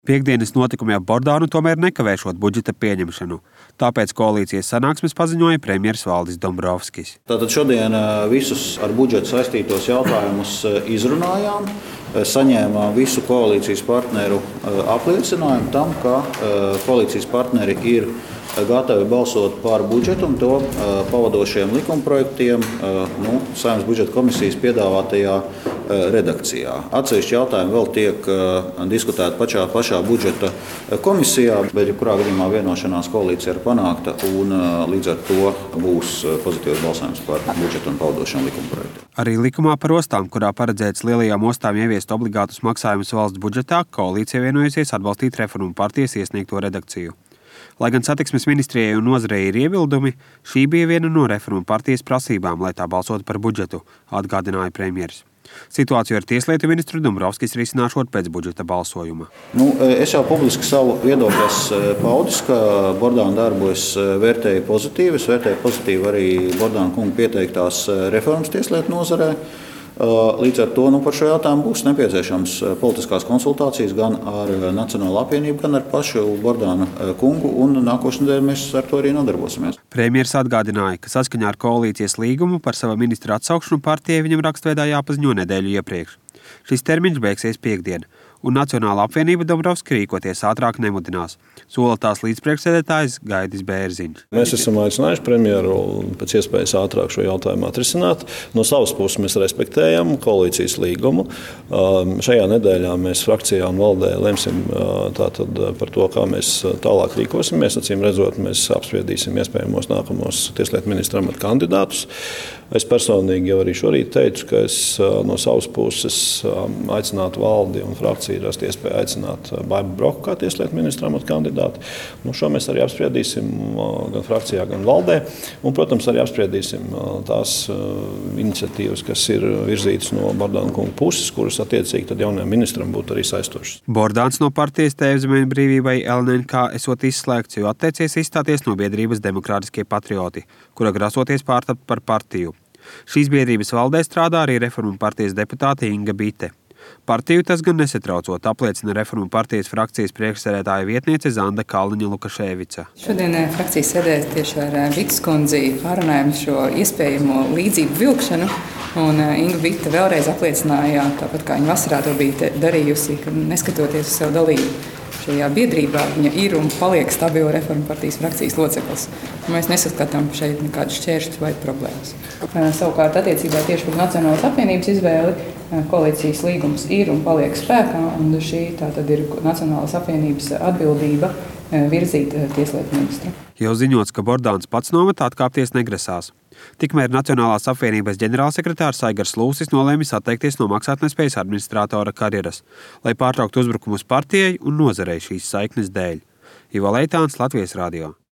Piektdienas notikumi ap Bordānu tomēr nekavēršot budžeta pieņemšanu. Tāpēc koalīcijas sanāksmes paziņoja premjers Valdis Dombrovskis. Tātad šodien visus ar budžetu saistītos jautājumus izrunājām. Saņēmām visu koalīcijas partneru apliecinājumu tam, ka koalīcijas partneri ir gatavi balsot par budžetu un to pavadošiem likumprojektiem Saeimas budžeta komisijas piedāvātajā redakcijā. Atsevišķi jautājumi vēl tiek diskutēti pašā budžeta komisijā, bet jebkurā gadījumā vienošanās koalīcija ir panākta un līdz ar to būs pozitīvs balsojums par budžetu un pavadošiem likumprojektiem. Arī likumā par ostām, kurā paredzēts lielajām ostām ieviest obligātus maksājumus valsts budžetā, koalīcija vienojusies atbalstīt Reformu partijas iesniegto redakciju. Lai gan satiksmes ministrijai un nozarei ir iebildumi, šī bija viena no Reformu partijas prasībām, lai tā balsotu par budžetu, atgādināja premjeras. Situāciju ar tieslietu ministru Dombrovskis risināšot pēc budžeta balsojuma. Es jau publiski savu viedokli paudis, ka Bordāna darbu es vērtēju pozitīvi. Es vērtēju pozitīvi arī Bordāna kunga pieteiktās reformas tieslietu nozarē. Līdz ar to par šo jautājumu būs nepieciešams politiskās konsultācijas gan ar Nacionālo apvienību, gan ar pašu Bordāna kungu, un nākošais nedēļa mēs ar to arī nodarbosimies. Premjers atgādināja, ka saskaņā ar koalīcijas līgumu par sava ministra atsaukšanu partijai viņam rakstveidā jāpaziņo nedēļu iepriekš. Šis termiņš beigsies piektdien, un Nacionāla apvienība Dombrovski rīkoties ātrāk nemudinās. Sola tās līdzpriekšsēdētājs Gaidis Bērziņš. Mēs esam aicinājuši premjeru pēc iespējas ātrāk šo jautājumu atrisināt. No savas puses mēs respektējam koalīcijas līgumu. Šajā nedēļā mēs frakcijā un valdē lemsim tātad par to, kā mēs tālāk rīkosimies. Acīm redzot, mēs apspriedīsim iespējamos nākamos tieslietu ministra amata kandidātus. Es personīgi jau arī šorīt teicu, ka es no savas puses aicinātu valdi un frakciju rast iespēju aicināt Baibu Broku kā tieslietu ministra amata kandidātu. Šo mēs arī apspriedīsim gan frakcijā, gan valdē. Un, protams, arī apspriedīsim tās iniciatīvas, kas ir virzītas no Bordāna kunga puses, kuras attiecīgi tad jaunajam ministram būtu arī saistošas. Bordāns no partijas Tēvzemeņu brīvībai LNK esot izslēgts, jo atteicies izstāties no biedrības Demokrātiskie patrioti, kura grasoties pārtapt par partiju. Šīs biedrības valdē strādā arī Reformu partijas deputāte Inga Bite. Partiju tas gan nesatraucot, apliecina Reformu partijas frakcijas priekšsēdētāja vietniece Zanda Kalniņa-Lukaševica. Šodien frakcijas sēdē tieši ar Bites kundzi pārunājam šo iespējamo līdzību vilkšanu. Un Inga Bite vēlreiz apliecināja, tāpat kā viņa vasarā to bija darījusi, ka neskatoties uz savu dalību šajā biedrībā, viņa ir un paliek stabila Reformu partijas frakcijas loceklis. Mēs nesaskatām šeit nekādus šķēršļus vai problēmas. Savukārt attiecībā tieši par Nacionālās apvienības izvēli koalīcijas līgums ir un paliek spēkā, un šī tātad ir Nacionālās apvienības atbildība virzīt tieslietu ministru. Jau ziņots, ka Bordāns pats no amata atkāpties negrasās. Tikmēr Nacionālās apvienības ģenerālsekretārs Aigars Lūsis nolēmis atteikties no maksātnespējas administratora karjeras, lai pārtrauktu uzbrukumus partijai un nozarei šīs saiknes dēļ. Ivo Leitāns, Latvijas radio.